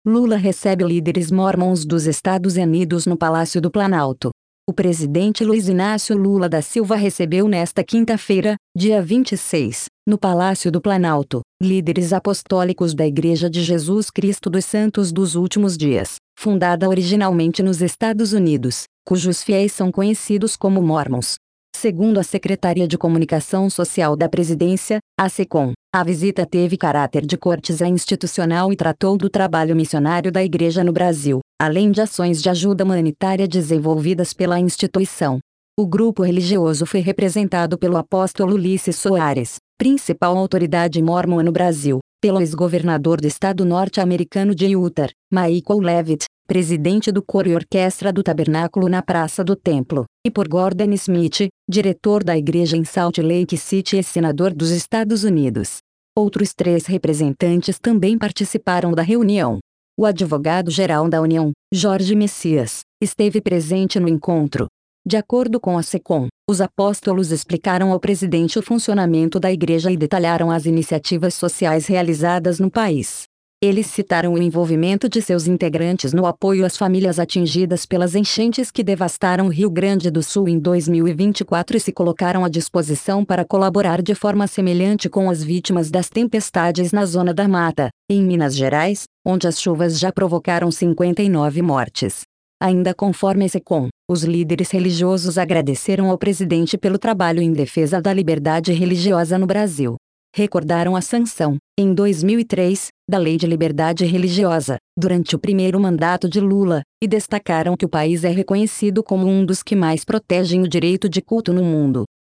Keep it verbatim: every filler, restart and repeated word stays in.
Lula recebe líderes mormons dos Estados Unidos no Palácio do Planalto. O presidente Luiz Inácio Lula da Silva recebeu nesta quinta-feira, dia vinte e seis, no Palácio do Planalto, líderes apostólicos da Igreja de Jesus Cristo dos Santos dos Últimos Dias, fundada originalmente nos Estados Unidos, cujos fiéis são conhecidos como mormons. Segundo a Secretaria de Comunicação Social da Presidência, a SECOM, a visita teve caráter de cortesia institucional e tratou do trabalho missionário da Igreja no Brasil, além de ações de ajuda humanitária desenvolvidas pela instituição. O grupo religioso foi representado pelo apóstolo Ulisses Soares, principal autoridade mórmon no Brasil, pelo ex-governador do estado norte-americano de Utah, Michael Levitt, presidente do coro e orquestra do Tabernáculo na Praça do Templo, e por Gordon Smith, diretor da igreja em Salt Lake City e senador dos Estados Unidos. Outros três representantes também participaram da reunião. O advogado-geral da União, Jorge Messias, esteve presente no encontro. De acordo com a SECOM, os apóstolos explicaram ao presidente o funcionamento da igreja e detalharam as iniciativas sociais realizadas no país. Eles citaram o envolvimento de seus integrantes no apoio às famílias atingidas pelas enchentes que devastaram o Rio Grande do Sul em dois mil e vinte e quatro e se colocaram à disposição para colaborar de forma semelhante com as vítimas das tempestades na Zona da Mata, em Minas Gerais, onde as chuvas já provocaram cinquenta e nove mortes. Ainda conforme a SECOM, os líderes religiosos agradeceram ao presidente pelo trabalho em defesa da liberdade religiosa no Brasil. Recordaram a sanção, em dois mil e três, da Lei de Liberdade Religiosa, durante o primeiro mandato de Lula, e destacaram que o país é reconhecido como um dos que mais protegem o direito de culto no mundo.